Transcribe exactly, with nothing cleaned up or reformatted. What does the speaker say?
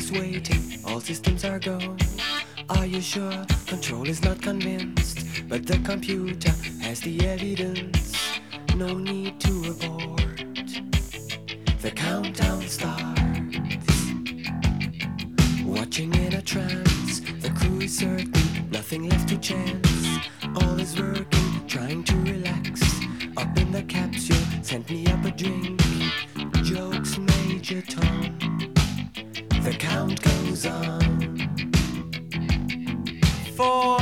is waiting, all systems are go. Are you sure? Control is not convinced, but the computer has the evidence. No need to abort. The countdown starts. Watching in a trance, the crew is certain, nothing left to chance. All is working, trying to relax. Up in the capsule, sent me up a drink. Jokes, Major Tom. The count goes on. Four.